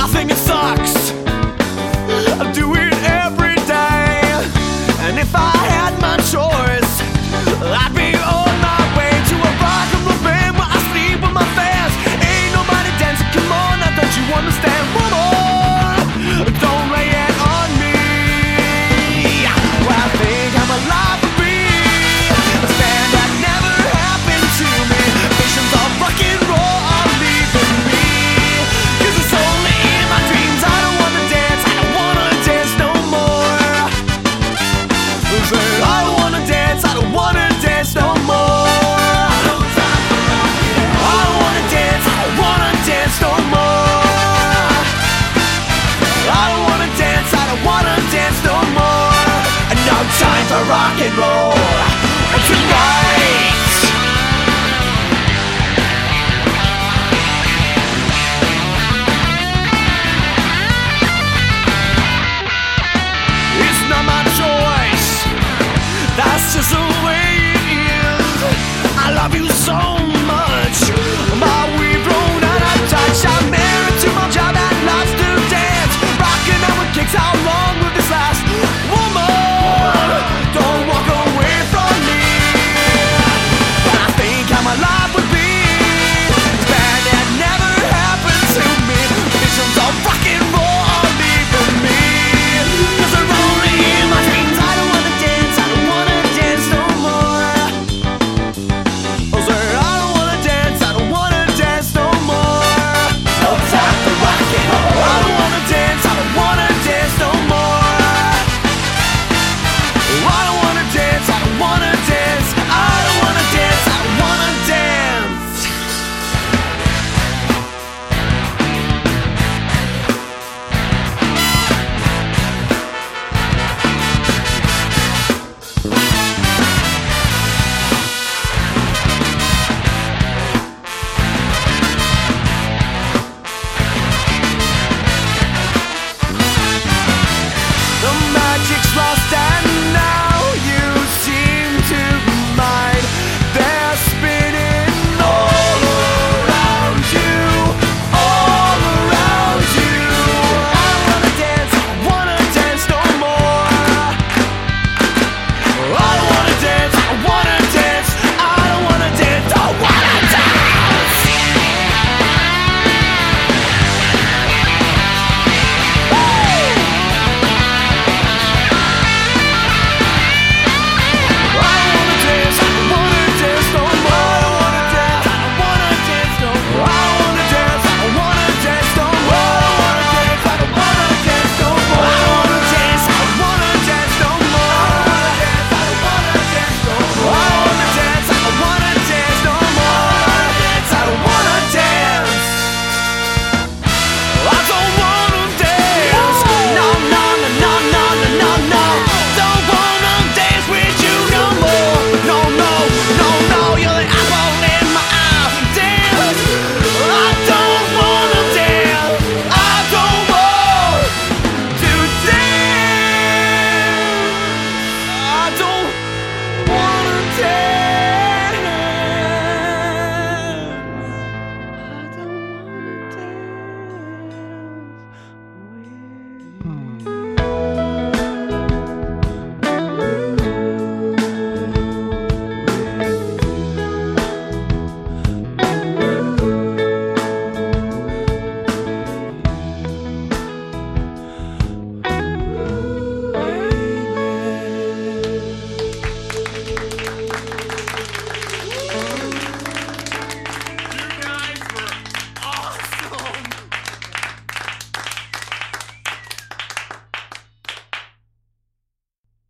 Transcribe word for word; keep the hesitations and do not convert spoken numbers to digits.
I think it sucks. I do it every day. And if I had my choice, I'd be on my way to a rock and roll band where I sleep with my fans. Ain't nobody dancing, come on, I thought you understand. One more, don't lay it on me. Well, I think I'm alive for real. A stand that never happened to me. Visions of rock and roll are leaving me. Cause it's only in my dreams. I don't wanna dance, I don't wanna dance no more. Said, I don't wanna dance, I don't wanna dance no more. I don't wanna dance, I don't wanna dance no more. I don't wanna dance, I don't wanna dance no more. And no time for rock and roll tonight. It's not my choice, that's just the way it is. I love you so